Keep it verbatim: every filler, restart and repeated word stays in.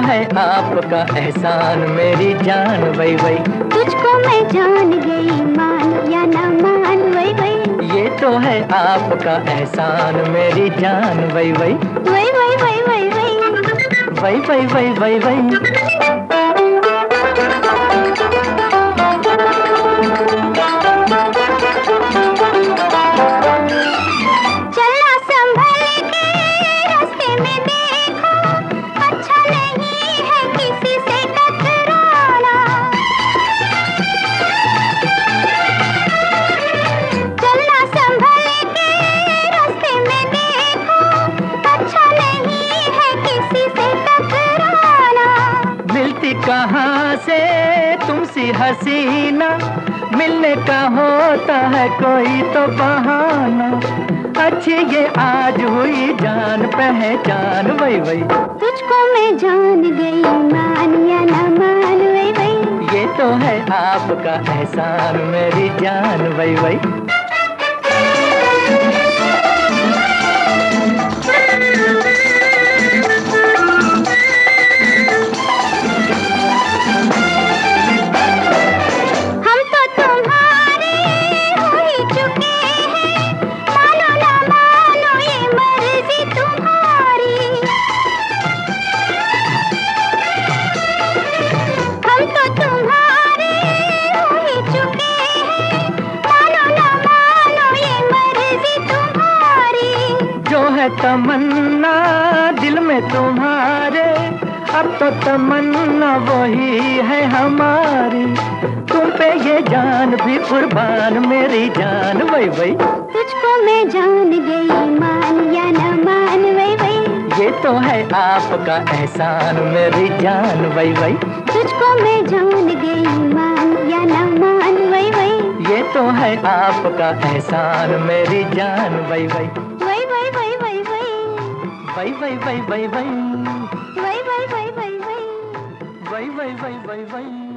है आपका एहसान मेरी जान वही वही। तुझको मैं जान गई मान या ना मान वही वही। ये तो है आपका एहसान मेरी जान वही वही। वही वही वही वही वही वही वही वही वही। कहाँ से तुमसी हसीना, मिलने का होता है कोई तो बहाना। अच्छी ये आज हुई जान पहचान वही वही। तुझको मैं जान गई मान या ना मान वही वही। ये तो है आपका एहसान मेरी जान वही वही। तमन्ना दिल में तुम्हारे, अब तो तमन्ना वही है हमारी। तुम पे ये जान भी कुर्बान मेरी जान वही वही। तुझको मैं जान गई मान या ना मान वही वही। ये तो है आपका एहसान मेरी जान वही वही। तुझको मैं जान गई मान या ना मान वही वही। ये तो है आपका एहसान मेरी जान वही वही। वही वही वही वही वही वही वही वही वही वही वही वही वही वही वही।